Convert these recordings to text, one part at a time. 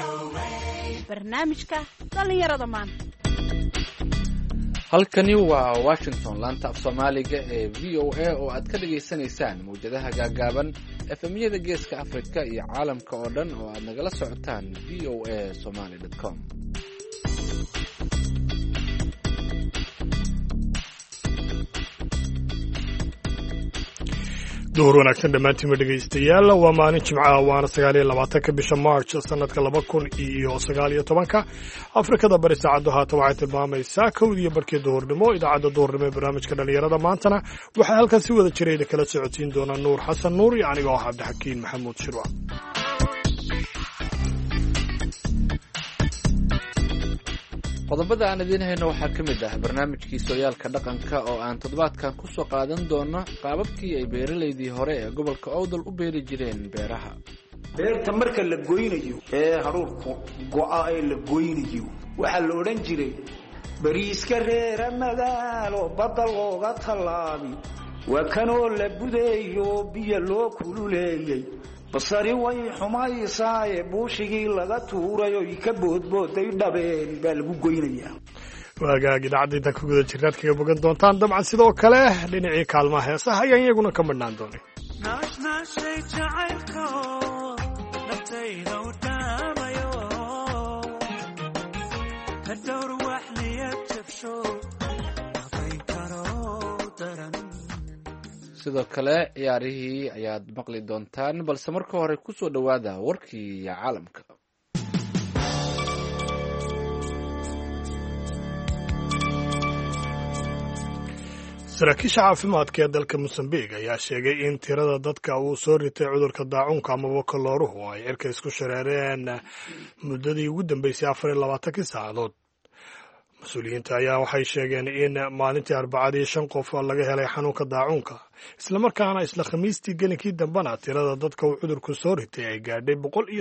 barnaamijka dhalinyarada maanta. halkani waa Washington, laanta af Soomaaliga ee VOA oo aad ka dhageysanaysaan mawjadaha gaagaaban efemyada geeska Afrika iyo caalamka oo dhan oo aad nagala socotaan voasomali.com. duhur wanaagsan dhammaantiinba dhegaystayaal, waa maalin jimcaha waana 29 bisha March sanadka 2019. Afrikada bari saacadu haatan waxay tilmaamaysaa 1:00 duhurnimo. Idaacadda duhurnimo ee barnaamijka dhalinyarada maantana waxaa halkan si wada jiray kala socodsiin doona Nuur Xasan Nuur iyo aniga oo Cabdixakiin Maxamuud Shirwa. qodobada aan idiin hayno waxaa ka mid ah barnaamijkii sooyaalka dhaqanka oo aan toddobaadkan ku soo qaadan doono qaababkii ay beeralaydii hore ee gobolka Awdal u beeri jireen beeraha. beerta marka la goynayo ee haruurku go'a ay la goynayo waxaa la odhan jiray bariiska reera magaalo badal looga talaabi waa kanoo la budeeyo biyo loo kululeeyay basari way xumaysaaye buushigii laga tuuray oo ka boodbooday dhabeen baa lagu goynayaa. waagaag idaacadda ku guda jirnaad kaga bogan doontaan dabcan sidoo kale dhinacii kaalmaha heesaha ayaan iyaguna ka madhnaan doonay. sidoo kale ciyaarihii ayaad maqli doontaan, balse marka hore ku soo dhowaada warkii caalamka. saraakiisha caafimaadka ee dalka Mozambique ayaa sheegay in tirada dadka uu soo ritay cudurka daacuunka amaba kolooruhu ay cirka isku shareereen muddadii ugu dambeysay 24 saacadood. mas-uuliyiinta ayaa waxay sheegeen in maalintii Arbacadii 5 qof laga helay xanuunka daacuunka, islamarkaana isla Khamiistii gelinkii dambena tirada dadka uu cudurku soo ritay ay gaadhay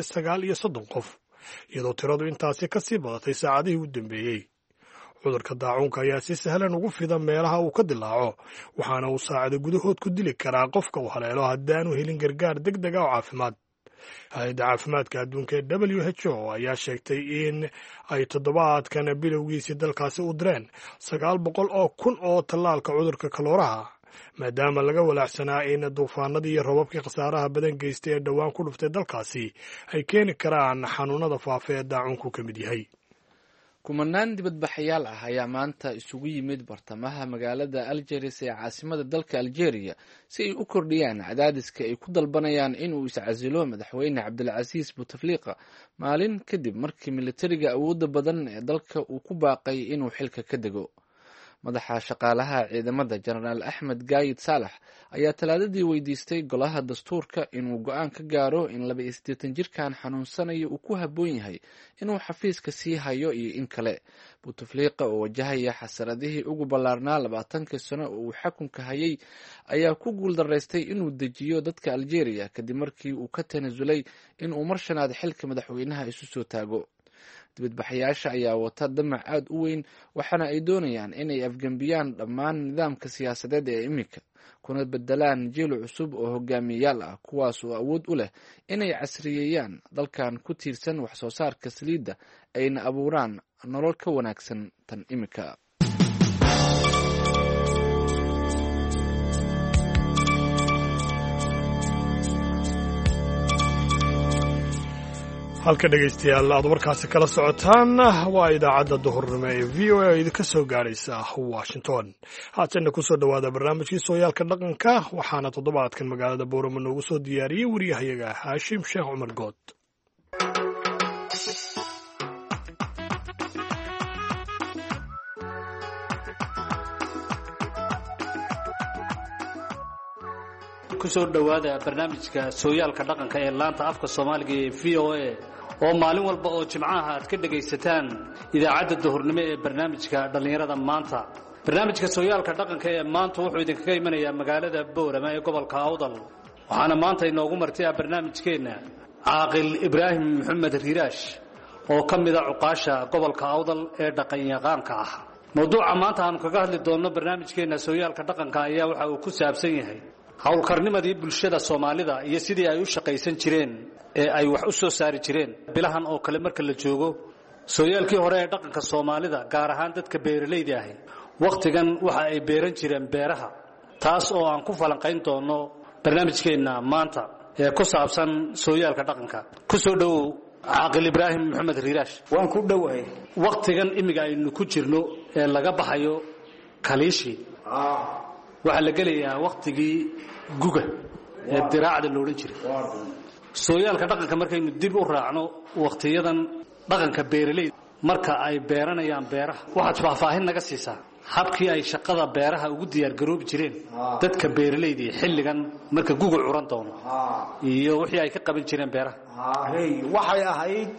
139 qof, iyadoo tiradu intaasi ka sii badatay saacadihii u dambeeyey. cudurka daacuunka ayaa si sahlan ugu fida meelaha uu ka dilaaco, waxaana uu saacado gudahood ku dili karaa qofka uu haleelo haddaanu helin gargaar degdeg ah oo caafimaad. hay-adda caafimaadka adduunka ee WHO ayaa sheegtay in ay toddobaadkan bilowgiisii dalkaasi u direen 900,000 oo tallaalka cudurka kalooraha, maadaama laga walaacsanaa in duufaanadii iyo roobabkii khasaaraha badan geystay ee dhowaan ku dhuftay dalkaasi ay keeni karaan xanuunada faafa ee daacuunku ka mid yahay. kumanaan dibadbaxayaal ah ayaa maanta isugu yimid bartamaha magaalada Algiers ee caasimada dalka Algeria si ay u kordhiyaan cadaadiska ay ku dalbanayaan inuu iscasilo madaxweyne Cabdilcasiis Bouteflika maalin kadib markii militariga awoodda badan ee dalka uu ku baaqay inuu xilka ka dego. madaxa shaqaalaha ciidamada Generaal Axmed Gaayid Saalax ayaa talaadadii weydiistay golaha dastuurka inuu go'aan ka gaaro in 82 jirkan xanuunsanayo uu ku habboon yahay inuu xafiiska sii hayo iyo in kale. Bouteflika oo wajahaya xasaradihii ugu ballaarnaa 20 sano oo uu xukunka hayay ayaa ku guuldaraystay inuu dejiyo dadka Algeria kadib markii uu ka tanasulay inuu mar shanaad xilka madaxweynaha isu soo taago. dibadbaxayaasha ayaa wata damac aad u weyn, waxaana ay doonayaan inay afgembiyaan dhammaan nidaamka siyaasadeed ee imika, kuna bedelaan jiil cusub oo hogaamiyayaal ah kuwaas oo awood u leh inay casriyeeyaan dalkan ku tiirsan wax soo saarka saliidda ayna abuuraan nolol ka wanaagsan tan imika. halka dhegaystayaal aad warkaasi kala socotaan waa idaacadda duhurnimo ee VOA oo idinka soo gaaraysa Washington. haatanna ku soo dhowaada barnaamijkii sooyaalka dhaqanka, waxaana toddobaadkan magaalada Boorama noogu soo diyaariyey wariyahayaga Haashim Sheekh Cumar Good. kusoo dhowaada barnaamijka sooyaalka dhaqanka ee laanta afka Soomaaliga ee VOA oo maalin walba oo jimcaha aad ka dhagaysataan idaacadda duhurnimo ee barnaamijka dhalinyarada maanta. barnaamijka sooyaalka dhaqanka ee maanta wuxuu idinkaga imanayaa magaalada Boorama ee gobolka Awdal, waxaana maanta inoogu martiya barnaamijkeena Caaqil Ibraahim Maxamed Riiraash oo ka mid ah cuqaasha gobolka Awdal ee dhaqan yaqaanka ah. mawduuca maanta aan kaga hadli doono barnaamijkeena sooyaalka dhaqanka ayaa waxa uu ku saabsan yahay hawlkarnimadii bulshada Soomaalida iyo sidii ay u shaqaysan jireen ee ay wax u soo saari jireen bilahan oo kale marka la joogo sooyaalkii hore ee dhaqanka Soomaalida gaar ahaan dadka beeralayda ah waqtigan waxa ay beeran jireen beeraha taas oo aan ku falanqayn doono barnaamijkeena maanta ee ku saabsan sooyaalka dhaqanka ku soo dhaw Aqil Ibrahim Maxamed Riiraash waan ku dhawahay waqtigan imiga aynu ku jirno ee laga baxayo kaliishi waxa la gelayaa waqtigii guga ee diraacada loo oran jiray sooyaalka dhaqanka markaynu dib u raacno waqtiyadan dhaqanka beeralayda marka ay beeranayaan beeraha waxaad faahfaahin naga siisaa habkii ay shaqada beeraha ugu diyaar garoobi jireen dadka beeralayda xilligan marka guga curan doono iyo wixii ay ka qaban jireen beeraha waxay ahayd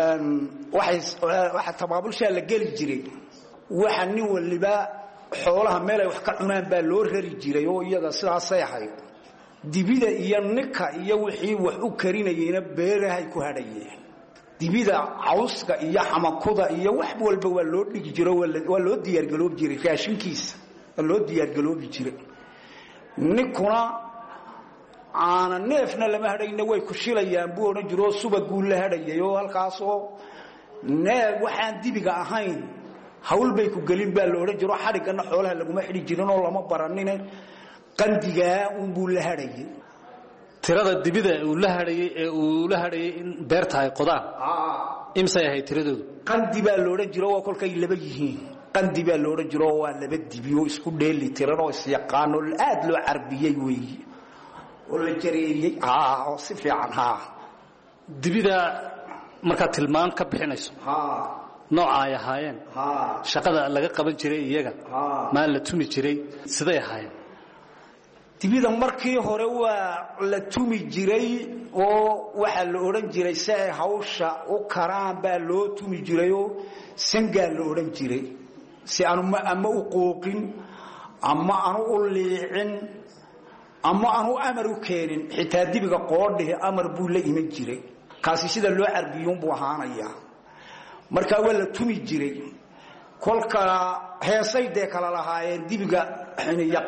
waxa tabaabulsha la geli jiray waxa nin waliba xoolaha meel ay wax ka cunaan baa loo rari jiray oo iyaga sidaas ay ahayd dibida iyo ninka iyo wixii wax u karinayeen beeraha ku hadhayeen dibida cawska iyo xamakuda iyo wax walba waa loo dhigi jiray waa loo diyaar galoob jiray raashinkiisa loo diyaar galoobi jiray ninkuna aana neefna lama hadhayna way ku shilayaan buu oran jiro subagu la hadhayay oo halkaas oo neef waxaan dibiga ahayn hawl bay ku galin baa loo oran jiro xarigana xoolaha laguma xidhi jirin oo lama baranine qandiga buu la hadhayay tirada dibida uu la hadhayay in beerta ay qodaan imsay ahay tiradoodu qandi baa loo oran jiro oo kolkay laba yihiin qandi baa loo oran jiro waa laba dibi oo isku dheeli tiran oo is yaqaan oo aad loo carbiyay weey oo la jareeyay oo si fiican dibida marka tilmaan ka bixinayso nooca ay ahaayeen shaqada laga qaban jiray iyaga ma la tumi jiray siday ahaayeen dibida markii hore waa la tumi jiray oo waxa la oran jiray si ay hawsha u karaan baa loo tumi jiray oo sangaa la oran jiray si aanu ama u qooqin ama aanu u liicin ama aanu amar u keenin xitaa dibiga qoodhihi amar buu la iman jiray kaasi sida loo carbiyuun buu ahaanaya marka waa la tumi jiray kolka heesayde kala lahaayeen dibiga xiniya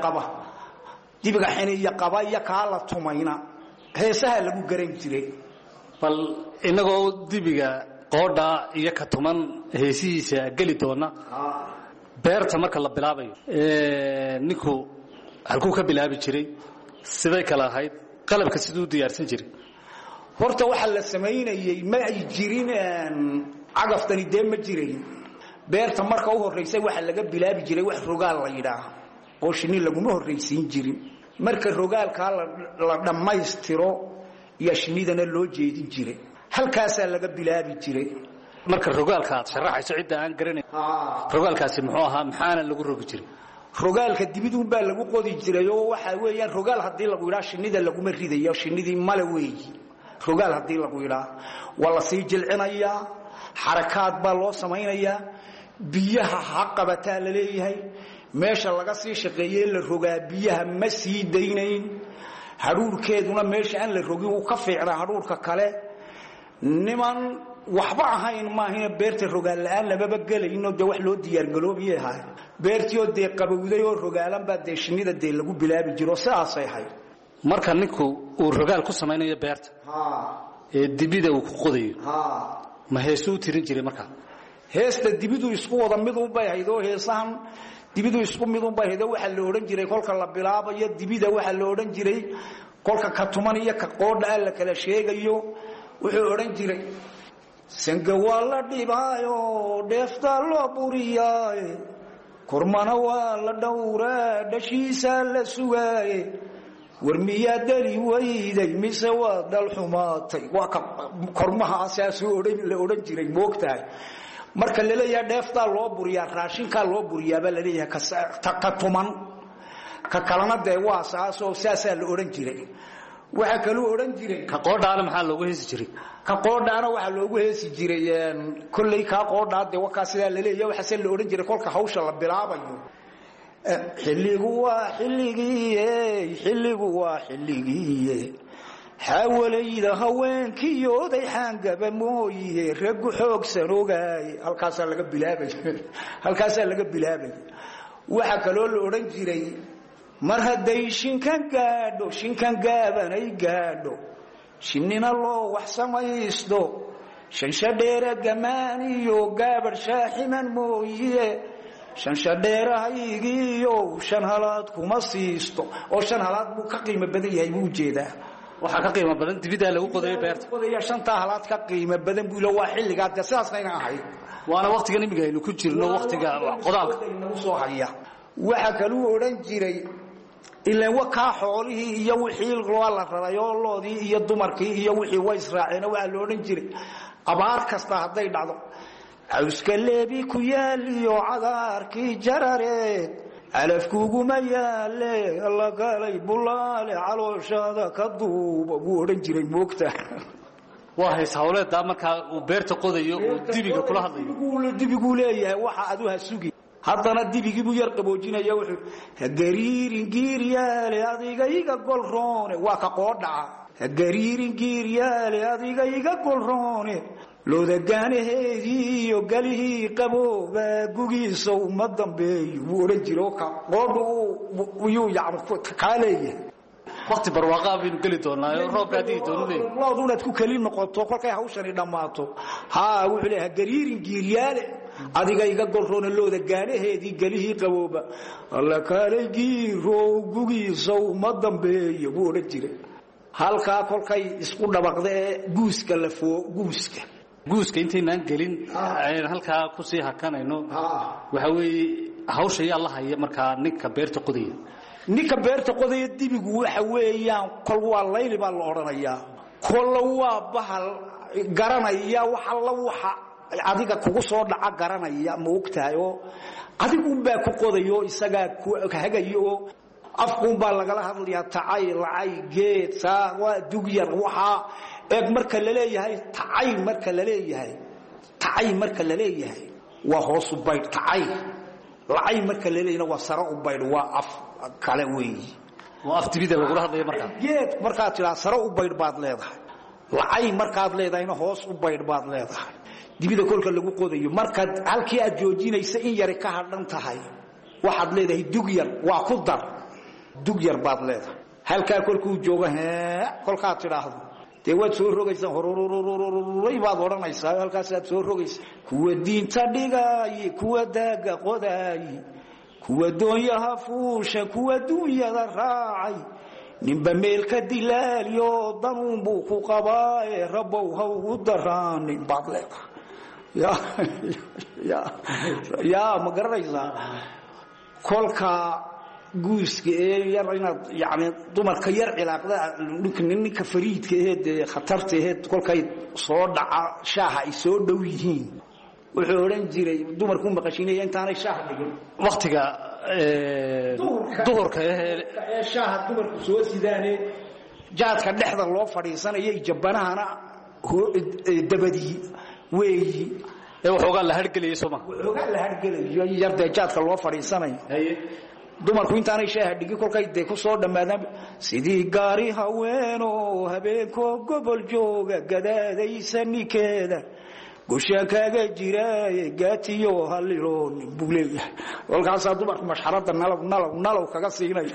qaba iyo kaa la tumayna heesaha lagu garan jiray bal inagoo dibiga qoodha iyo ka tuman heesihiisa geli doona beerta marka la bilaabayo ninku halkuu ka bilaabi jiray siday kala ahayd qalabka siduu diyaarsan jiray horta waxa la sameeyay ma ay jirin cagaftani ma jiray beerta marka u horeysay waxa laga bilaabi jiray wax rogaal la yiraahdo oo shini laguma horeysiin jirin marka rogaalka la dhamaystiro iyo shinidana loo jeedin jiray halkaas laga bilaabi jiray marka rogaalka aad sharaxayso cid aan garanay rogaalkaasi muxuu ahaa maxaana lagu rogi jiray rogaalka dibidun baa lagu qodi jiray oo waxa weeyaan rogaal hadii lagu yiraahdo shinida laguma ridayo shinidii mala weeyi rogaal hadii lagu yiraahdo wala sii jilcinaya xarakaad baa loo sameeynaya biyaha haqabata la leeyahay meesha laga sii shaqeeyay la rogaa biyaha ma sii deynayn haruurkeeduna meesha aan la rogin uu ka fiicna haruurka kale niman waxba ahayn ma ahina beerta rogaal la'aan laba galayno de wax loo diyaar galoobiyahay beertiyo de qabowday oo rogaalan baa de shinida de lagu bilaabi jiro sidaas ay ahayd marka ninku uu rogaal ku sameeyo beerta ee dibida uu ku qodayo ma heesuu tirin jiray marka heesta dibidu isku wada mid u bayaydo heesahan dibidu isku mid u bayaydo waxa la oran jiray kolka la bilaabayo dibida waxa la oran jiray kolka ka tuman iyo ka qoodha la kala sheegayo wuxuu oran jiray sanka wala dhibaayo dheefta loo buriyay kormana waa la dhowraa dhashiisa la sugaay warmiya dali wayday mise waa dal xumaatay waa ka kormaha asaas la oran jiray moogtahay marka la leeyahay dheefta loo buriyaa raashinka loo buriyaa baa la leeyahay ka tuman ka kalana de waa saasoo saasa la oran jiray waxa kale oo oran jiray ka qoodhaana maxaa loogu heesi jiray ka qoodhaana waxa loogu heesi jiray kullay ka qoodhaa de waxa sida la leeyahay waxa la oran jiray kolka hawsha la bilaabayo xilligu waa xilligii xawalayda haweenkiyooday xaangaba mooyee raggu xoogsan ogaay halkaasaa laga bilaabay waxa kaloo la oran jiray mar hadday shinkan gaabanay gaadho shinnina loo wax samaysto shanshadheera gamaan iyo gaabadh shaaximan mooye shanshadheerahaygiiyo shan halaad kuma siisto oo shan halaad buu ka qiimo badan yahay buu jeedaa waxaa ka qiimo badan dibidaa lagu qodayo beerta shantaa halaad ka qiimo badan buu waa xilligaad sidaasnayna ahayd waana waqtigan imiga aynu ku jirno waqtiga qodaalka nagu soo haya waxa kaluu odhan jiray ilaan wakaa xoolihii iyo wixii loo la rarayoo loodii iyo dumarkii iyo wixii way israaceen waxaa la odhan jiray abaar kasta hadday dhacdo cawska leebi ku yaaliyo cagaarkii jarareed calafkuguma yaale alla galay bulaale calooshada ka duuba buu odhan jiray moogta waa hays hawleedaa markaa uu beerta qodayo uu dibiga kula hadlayo dibiguu leeyahay waxa adu ha sugi haddana dibigii buu yar qaboojinaya wuxuu hagariirin giiryaale adiga iga golroone waa ka qoodhaca hagariirin giiryaale adiga iga golroone loodagaanaheedii iyo galihii qabooba gugiisa uma dambeeyo wuu odhan jiro qoodhu kaa leeyahay waqti barwaaqaa baynu geli doonaa roobka haddii doonu leeyahay loodu inaad ku keli noqoto kolkay hawshani dhammaato haa wuxuu leeyahay hagariirin giiryaale adiga iga golroona looda gaanaheedii galihii qabooba alla kaalay giirow gugiisa uma dambeeyo buu odhan jiray halkaa kolkay isku dhabaqda ee guuska intaynaan gelin ayaan halkaa kusii hakanayno waxa weeye hawsha yaa la haya markaa ninka beerta qodaya dibigu waxa weeyaan kol waa layli baa la odhanayaa kolla waa bahal garanaya waxa adiga kugu soo dhaca garanaya ma ogtahay oo adigunbaa ku qodayo isagaa ku hagayo oo afkuunbaa lagala hadlayaa tacay lacay geed saa waa dugyar waxaa eeg marka laleeyahay tacay marka laleeyahay waa hoosu baydh tacay lacay marka laleeyahna waa sare u baydh waa af kale weeyi waa af dibida lagula hadlaya markaa geed markaad tidhaa sare u baydh baad leedahay lacay markaad leedahayna hoos u baydh baad leedahay dibida kolka lagu qodayo markaad halkii aad joojinaysa in yari ka hadhan tahay waxaad leedahay dugyar waa ku dar dugyar baad leedahay halkaa kolkuu joogo kolkaad tidhaahdo dee waad soo rogaysaa horurururururay baad odhanaysaa halkaasaad soo rogaysaa kuwa diinta dhigaaye kuwa daaga qodaaye kuwa doonyaha fuusha kuwa duunyada raacay ninba meelka dilaaliyo danuunbuu ku qabaaye rabbow ha ugu daraanin baad leedahay yaa ma garanaysaa kolka guuska ee yar inaad yani dumarka yar cilaaqda ninka fariidka ee khatarta ee kolkay soo dhaca shaaha ay soo dhow yihiin wuxuu odhan jiray dumarku maqashinaya intaanay shaaha dhigin waqtiga duhurka ee shaaha dumarku soo sidaane jaadka dhexda loo fadhiisanayo jabanahana dabadii weeyi ee waxoogaa la hargelayo sooma waxoogaa la hargelayo yardee jaadka loo fadhiisanayo dumarku intaanay shaaha dhigin kolkay dee ku soo dhammaadaan sidii gaari haweenoo habeenkoo gobol jooga gadaadaysa ninkeeda goshaan kaaga jiraaye gaatiyo haliloonin buu leeyahay kolkaasaa dumarku mashxaradda nalow kaga siinaya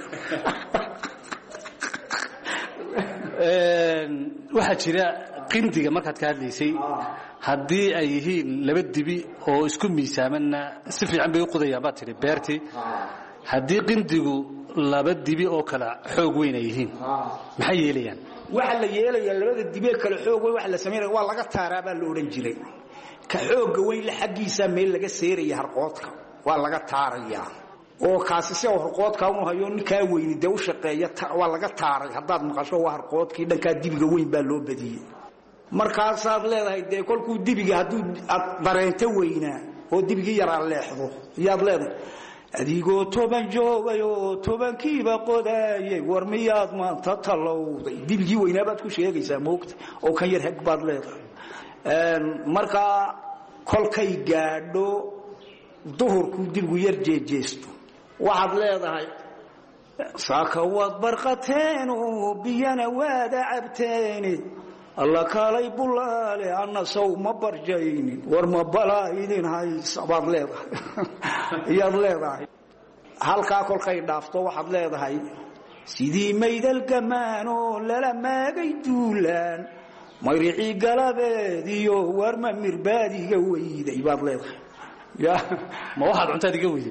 waxaa jira qindiga markaad ka hadlaysay haddii ay yihiin laba dibi oo isku miisaamanna si fiican bay u qodayaan baad tidhi beertii haddii qindigu laba dibi oo kale xoog weyn ay yihiin maxay yeelayaan waxa la yeelayaa labada dibi kale xoog weyn waxa la sameeyaa waa laga taaraa baa la odhan jiray ka xoogga weyn la xaggiisa meel laga seeraya harqoodka waa laga taarayaa oo kaasi si harqoodka uu hayo ninka weyn de u shaqeeya waa laga taaray haddaad maqasho waa harqoodkii dhanka dibiga weyn baa loo badiyay markaasaad leedahay dee kolkuu dibiga hadduu dareento weynaa oo dibigii yaraa leexdo iyaad leedahay adigoo 10 joogayoo 10kiiba qodaayay war miyaad maanta talowday dibigii weynaa baad ku sheegaysaa moogta oo kan yar hag baad leedahay markaa kolkay gaadho duhurku dibigu yar jeejeesto waxaad leedahay saaka waad barqateen oo biyana waada cabteen alla kaalay bulaale anna saw ma barjaynin war ma balaa idin haysa baad leedahay iyaad leedahay halkaa kolkay dhaafto waxaad leedahay sidii maydal gamaanoo lala maagay duulaan mayricii galabeed iyo warma mirbaadiga weyday baad leedahay ma waxaad cuntaad iga weyday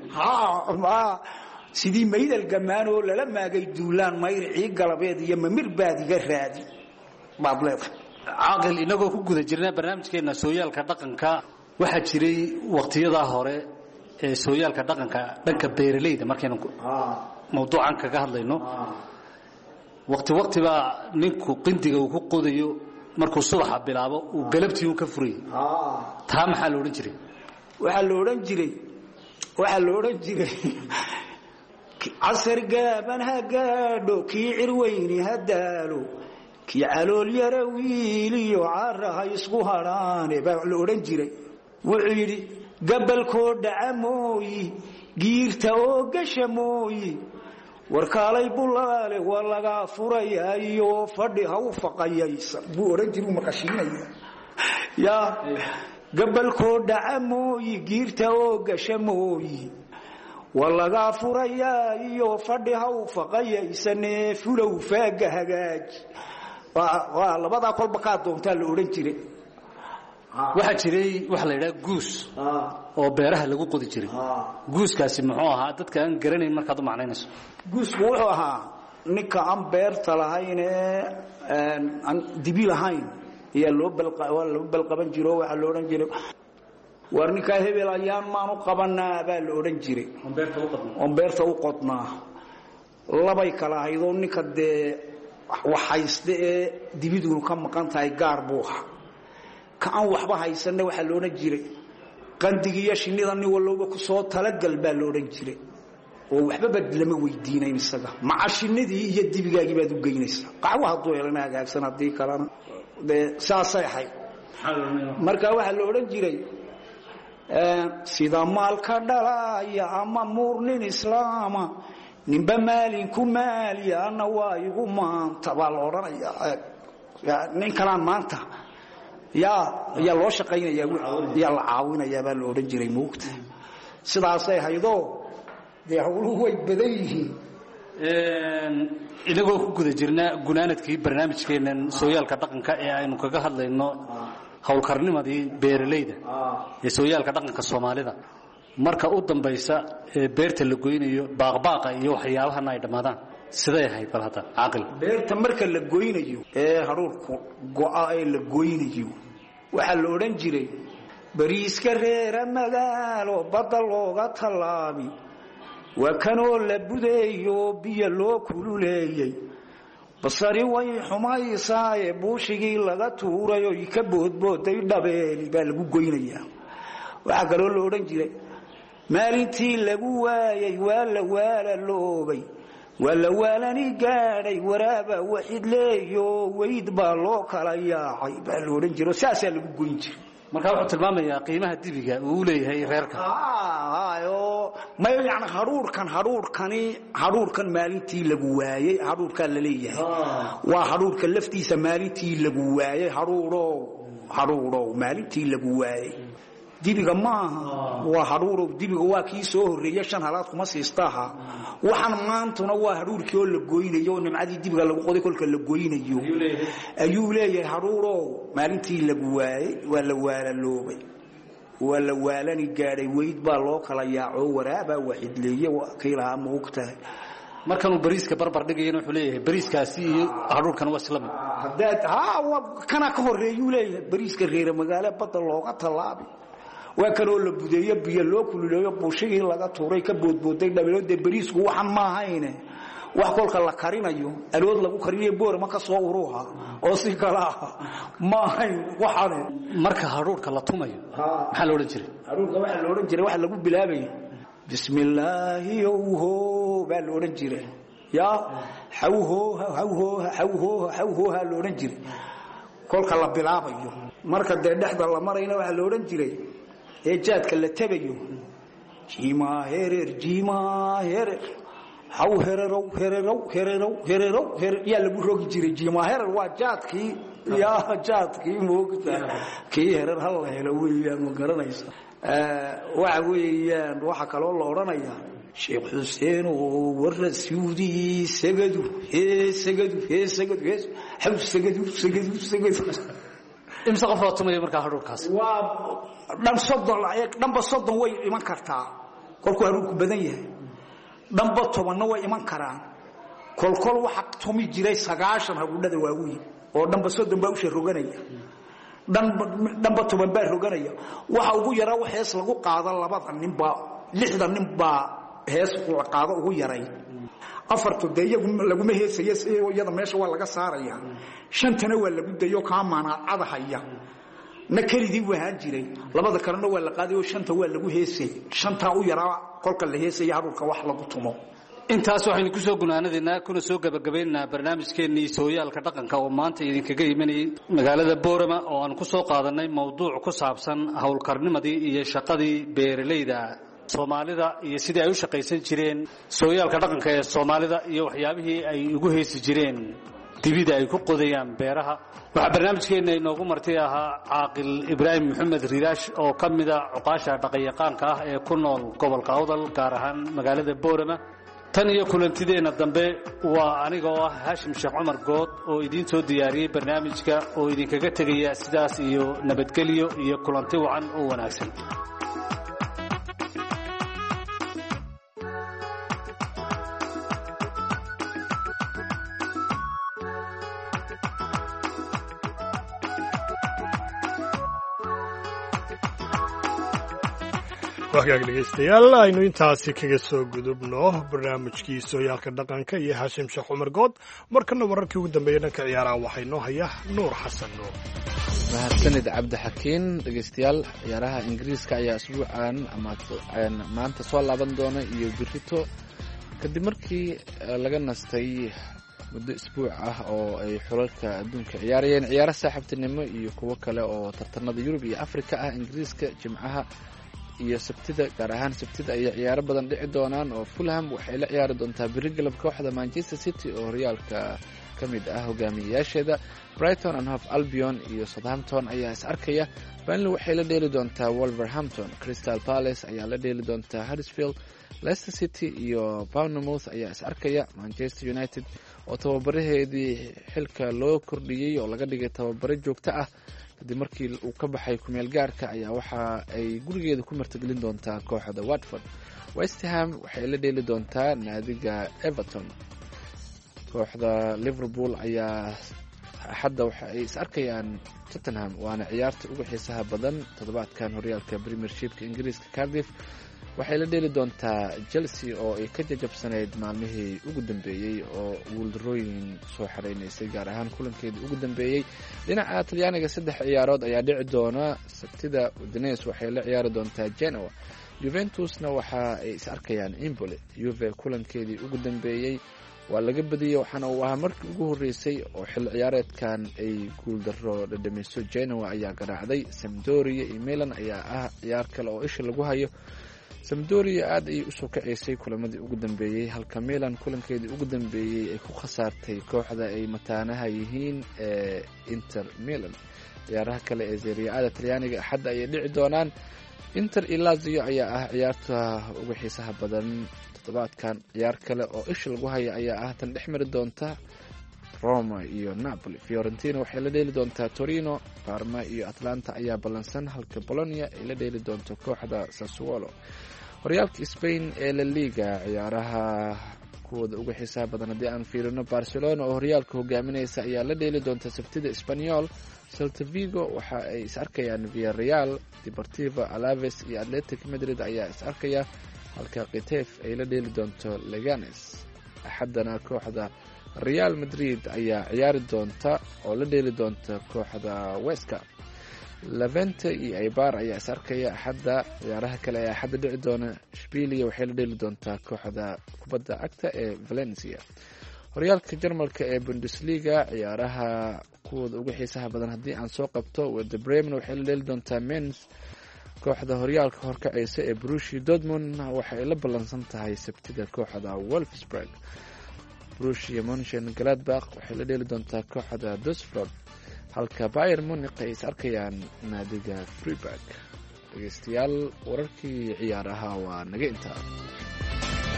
sidii maydal gamaanoo lala maagay duulaan mayricii galabeed iyo mamirbaadiga raadi baad leedahay. caaqil inagoo ku guda jirna barnaamijkeena sooyaalka dhaqanka waxaa jiray waqtiyadaa hore ee sooyaalka dhaqanka dhanka beeralayda markaynu mawduucan kaga hadlayno waqti baa ninku qindiga uu ku qodayo markuu subaxa bilaabo uu galabtii uu ka furayay taa maxaa la odhan jiray? waxaa la odhan jiray casar gaaban ha gaadho kii cirweyni ha daalo kii calool yara wiiliyo caaraha isku hadhaane baa la odhan jiray. wuxuu yidhi gabalkoo dhaca mooyi giirta oo gasha mooyi warkaalay bulaale waa lagaa furayaa iyo fadhi ha u faqayaysa buu odhan jiray. u maqashiinaya yaa gabalkoo dhaca mooyi giirta oo gasha mooyi waa lagaa furayaa iyo fadhi ha u faqayaysane fulow faaga hagaaji. waa labadaa kolba kaa doontaa la odhan jiray. waxaa jiray waxa la yidhaha guus oo beeraha lagu qodi jiray. guuskaasi muxuu ahaa dadka aan garanayn markaad u macnaynayso? guusku wuxuu ahaa ninka aan beerta lahayn ee aan dibi lahayn ayaa loo balqaban jiro. waxaa la odhan jiray war ninkaa hebel ayaan maanu qabanaa baa la odhan jiray. oon beerta u qodnaa labay kala ahaydoo ninka dee wax hayste ee dibidunu ka maqan tahay gaar buu ahaa. ka aan waxba haysanna waxaa la odhan jiray qandigiiyo shinnida nin walowba ku soo talagal baa la odhan jiray. oo waxbaba lama weydiinayn isaga maca shinnidii iyo dibigaagii baad u geynaysaa. qaxwa hadduu helana hagaagsan haddii kalena dee saasay ahayd. marka waxaa la odhan jiray sida maalka dhalaya ama muurnin islaama ninba maalinku maaliya ana waa igu maanta baa la odhanayaa. nin kalaan maanta yaa loo shaqaynaya yaa la caawinaya baa la odhan jiray moogta. sidaasay haydoo dee hawluhu way badan yihiin. inagoo ku guda jirna gunaanadkii barnaamijkeenan sooyaalka dhaqanka ee aynu kaga hadlayno howlkarnimadii beeralayda ee sooyaalka dhaqanka Soomaalida marka u dambaysa ee beerta la goynayo baaqbaaqa iyo waxyaabahan ay dhamaadaan siday ahayd bal hadda caaqil? beerta marka la goynayo ee haruurku go'a ee la goynayo waxaa la odhan jiray bariiska reera magaalo badda looga tallaabi waa kanoo la budeeyo biyo loo kululeeyey basari way xumaysaaye buushigii laga tuuray oo ka boodbooday dhabeeli baa lagu goynayaa. waxaa kaloo la odhan jiray maalintii lagu waayay waa la waalaloobay waa la waalani gaadhay waraaba waxid leeyo weyd baa loo kala yaacay baa la odhan jiray. saasaa lagu goyn jiray. marka wuxuu tilmaamayaa qiimaha dibiga uu leeyahay reerka. ma yani haruurkan maalintii lagu waayay haruurkaa la leeyahay. waa haruurka laftiisa maalintii lagu waayay haruurow maalintii lagu waayay. dibiga maaha waa haruurow. dibiga waa kii soo horreeya 5 halaad kuma siistaaha. waxaan maantuna waa haruurkii oo la goynayo oo nimcadii dibiga lagu qoday kolka la goynayo ayuu leeyahay haruurow maalintii lagu waayay waa la waalaloobay waa la waalani gaadhay weyd baa loo kala yaaco waraaba waxid leeyo kaylaha moogtahay. markanuu bariiska barbar dhigayna wuxuu leeyahay bariiskaasi iyo haruurkan waa isla mid. kana ka horreeyuu leeyahay bariiska reera magaalo badda looga tallaabi waa kanoo la budeeyo biyo loo kululeeyo buushigii laga tuuray ka boodbooday dhabeelooda bariisku waxaan ma ahayne wax kolka la karinayo alood lagu karinayo boor ma ka soo uruha oo si kala ma ahayn waxane. marka haruurka la tumayo maxaa la odhan jiray? haruurka waxaa la odhan jiray waxa lagu bilaabay bismillaahi yowho baa la odhan jiray. yaa hawho la odhan jiray kolka la bilaabayo. marka dee dhexda la marayna waxaa la odhan jiray ee jaadka la tabayo jiima herer haw hererow yaa lagu rogi jiray. jiima herer waa jaadkii moogta kii herer hal la helo weeyaan ma garanaysa. waxa weeyaan waxa kaloo la odhanayaa sheekh xuseen oo warasuudi sagadu sagadu sagadu haw sagadu sagadu sagadu imsa qof oo tumay markaa hadhuurkaas waa dhanba 30 way iman kartaa kolku hadhuurku badan yahay dhanba 10 way iman karaan kolkol waxa tumi jiray 90 hadhuudhada waaweyn oo dhanba 30 baa u sharoganaya dhanba 10 baa roganaya waxa ugu yaraa wax hees lagu qaado 2 nin baa 6 nin baa hees uu qaado ugu yaray afartu deeyagu laguma heesayay iyada meesha waa laga saaraya shantana waa lagu dayo ka maanaacada haya nakalidii wahaan jiray labada kalena waa la qaaday oo shanta waa lagu heesay shanta u yaraa kolka la heesay hadulka wax lagu tumo intaas waxaynu ku soo gunaanadeena kuna soo gabagabeynaa barnaamijkeennii sooyaalka dhaqanka oo maanta idinkaga imanayay magaalada Boorama oo aan ku soo qaadanay mowduuc ku saabsan hawlkarnimadii iyo shaqadii beeralayda Soomaalida iyo sidii ay u shaqaysan jireen sooyaalka dhaqanka ee Soomaalida iyo waxyaabihii ay ugu heesi jireen dibida ay ku qodayaan beeraha waxa barnaamijkeena inoogu martay ahaa Caaqil Ibraahim Maxamed Riiraash oo kamida cuqaasha dhaqanyaqaanka ah ee ku nool gobolka Awdal gaar ahaan magaalada Boorama tan iyo kulantideena dambe waa aniga oo Haashim Sheekh Umar Good oo idin soo diyaariyay barnaamijka oo idinkaga tagaya sidaas iyo nabadgelyo iyo kulanti wacan oo wanaagsan wagaag dhegeystayaal aynu intaasi kaga soo gudubno barnaamijkii sooyaalka dhaqanka iyo Haashim Sheekh Umar Good markana wararkii ugu dambeeyay dhanka ciyaaraha waxay noo haya Nuur Xasan Nuur mahadsanid cabdi xakiin dhegeystayaal ciyaaraha Ingiriiska ayaa isbuucan maanta soo laaban doona iyo birito kadib markii laga nastay muddo isbuuc ah oo ay xulalka adduunka ciyaarayeen ciyaaro saaxiibtinimo iyo kuwo kale oo tartanada Yurub iyo Afrika ah Ingiriiska jimcaha iyo sabtida gaar ahaan sabtida ay ciyaaro badan dhici doonaan oo Fulham waxay la ciyaari doontaa Birmingham kooxda Manchester City oo horyaalka kamid ah hogaamiyayaasheeda Brighton and Hove Albion iyo Southampton ayaa is arkaya Burnley waxay la dheeli doontaa Wolverhampton Crystal Palace ayaa la dheeli doontaa Huddersfield Leicester City iyo Bournemouth ayaa is arkaya Manchester United oo tababaraheedii xilka loo kordhiyay oo laga dhigay tababare joogto ah kadib markii uu ka baxay kumeel gaarka ayaa waxa ay gurigeeda ku martigelin doontaa kooxda Watford West Ham waxay la dheeli doontaa naadiga Everton kooxda Liverpool ayaa hadda waxa ay is arkayaan Tottenham waana ciyaarta ugu xiisaha badan toddobaadkan horyaalka Premiershipka Ingiriiska Cardiff waxay la dheeli doontaa Chelsea oo ay ka jajabsanayd maalmihii ugu dambeeyay oo guuldarooyin soo xareynaysay gaar ahaan kulankeedii ugu dambeeyay dhinaca Talyaaniga 3 ciyaarood ayaa dhici doona sabtida Udinese waxay la ciyaari doontaa Genoa Juventusna waxa ay is arkayaan Empoli Juve kulankeedii ugu dambeeyay waa laga badiyay waxaana uu ahaa markii ugu horeysay oo xil ciyaareedkan ay guuldaro dhadhamiso Genoa ayaa garaacday Sampdoria iyo Milan ayaa ah ciyaar kale oo isha lagu hayo Sampdoria aad ay u soo kaceysay kulamadii ugu dambeeyay halka Milan kulankeedii ugu dambeeyay ay ku khasaartay kooxda ay mataanaha yihiin Inter Milan ciyaaraha kale ee Serie A Talyaaniga xadda ay dhici doonaan Inter iyo Lazio ayaa ah ciyaarta ugu xiisaha badan toddobaadkan ciyaar kale oo isha lagu hayo ayaa ah tan dhexmari doonta Roma iyo Napoli Fiorentina waxay la dheeli doontaa Torino Parma iyo Atlanta ayaa ballansan halka Bologna ay la dheeli doonto kooxda Sassuolo horyaalka Spain ee La Liga ciyaaraha kuwada ugu xiisaha badan haddii aan fiirino Barcelona oo horyaalka hogaaminaysa ayaa la dheeli doonta sabtida Espanyol Celta Vigo waxa ay is arkayaan Villarreal Deportivo Alaves iyo Athletic Madrid ayaa is arkaya halka Getafe ay la dheeli doonto Leganes axadana kooxda Real Madrid ayaa ciyaari doonta oo la dheeli doonta kooxda Huesca Levante iyo Eibar ayaa is arkaya axadda ciyaaraha kale ayaa axadda dhici doona Sevilla waxay la dheeli doontaa kooxda kubadda cagta ee Valencia horyaalka Jarmalka ee Bundesliga ciyaaraha kuwada ugu xiisaha badan haddii aan soo qabto Werder Bremen waxay la dheeli doontaa Mainz kooxda horyaalka horkacaysa ee Borussia Dortmund waxa ay la ballansan tahay sabtida kooxda Wolfsburg Borussia Mönchengladbach waxay la dheeli doontaa kooxda Düsseldorf halka Bayern Munich ay is arkayaan naadiga Freiburg dhegeystayaal wararkii ciyaaraha waa naga intaa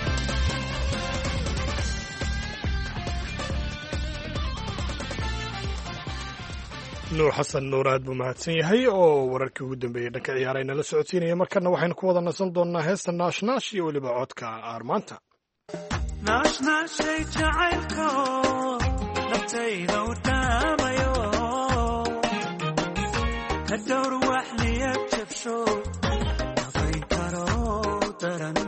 nuur xasan nuur aad buu mahadsan yahay oo wararkii ugu dambeeyey dhanka ciyaara inala socodsiinaya markana waxaynu ku wada nasan doonnaa heesta naashnaash iyo weliba codka aarmaanta naashnaashay jacaylko naftayda u dhaamayo ka dhowr wax niyad jabsho naqayn karo daran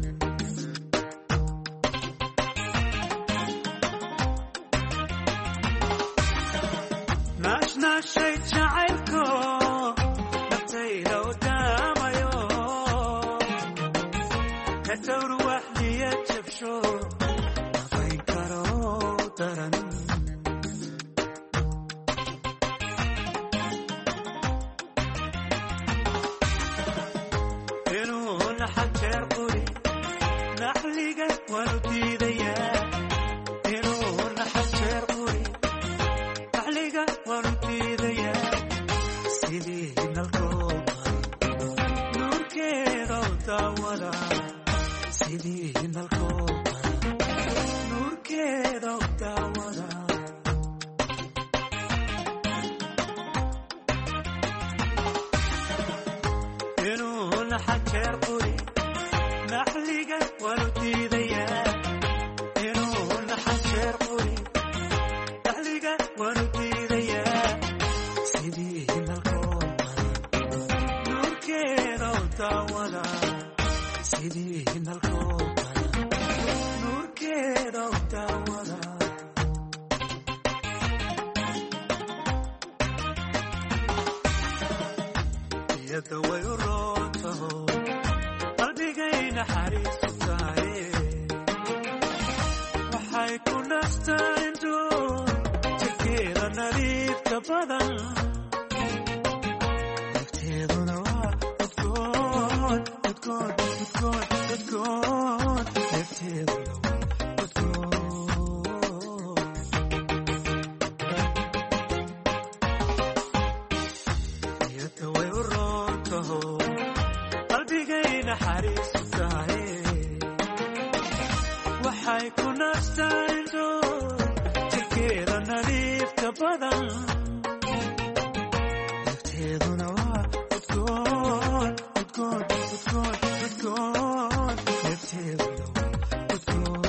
naashnaashay jacaylko naftayda u dhaamayo ka dhowr wax niyad jabsho naqayn karo daran inuu naxan jeer quri naxliga waanu diidayaa inuu naxan jeer quri naxliga waanu diidayaa sidii nalkoo nuurkeeda u daawada sidii nalkoo nuurkeeda u daawada inuu naxan jeer quri naxliga waanu diidayaa inuu naxan jeer quri naxliga waanu diidayaa sidii nalkoo nuurkeeda u daawada sidii nalkoo nuurkeeda u daawada iyada way u roontaho qalbigay naxariisu tahay waxay ku nastaan indhoo jirkeeda nadiifta badan nafteeduna waa udgoon udgoon udgoon udgoon nafteeduna waa udgoon iyada way u roontaho qalbigay naxariisu tahay waxay ku nastaan indhoo jirkeeda nadiifta badan nafteeduna waa udgoon udgoon udgoon udgoon nafteeduna waa udgoon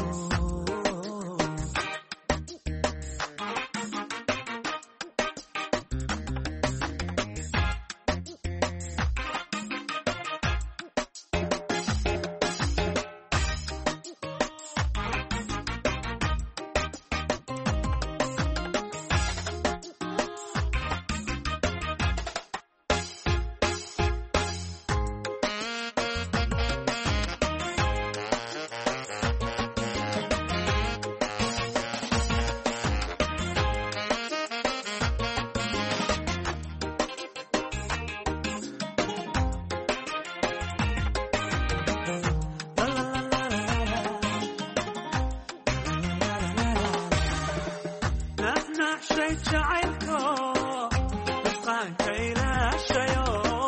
naxnaxshay jacaylko nafqaanka ilaashayo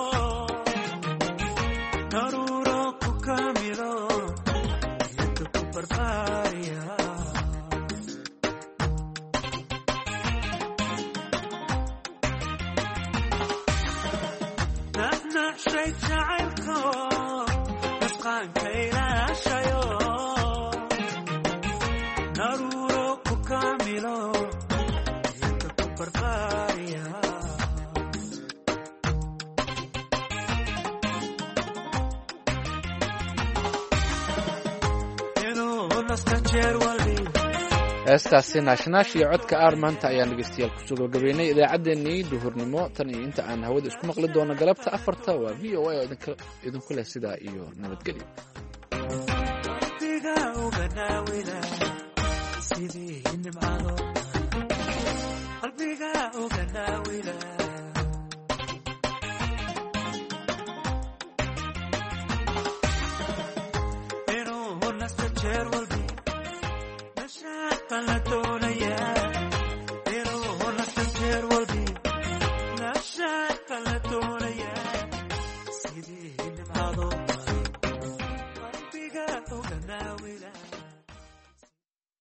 daruuro ku kamilo iyada ku barbaariya naxnaxshay jacaylko nafqaanka ilaashayo daruuro ku kamilo iyada ku barbaariya inuu nasta jeer walbi heestaasi naashnaash iyo codka aarmaanta ayaan dhegeystayaal kusoo gabagabeynay idaacaddeenii duhurnimo tan iyo inta aan hawada isku maqli doono galabta 4 waa v o a oo idinku leh sidaa iyo nabadgelyo qalbiga uga naawila sidii nimcado qalbiga uga naawila inuu nasta jeer walbi nashaqa la doonaya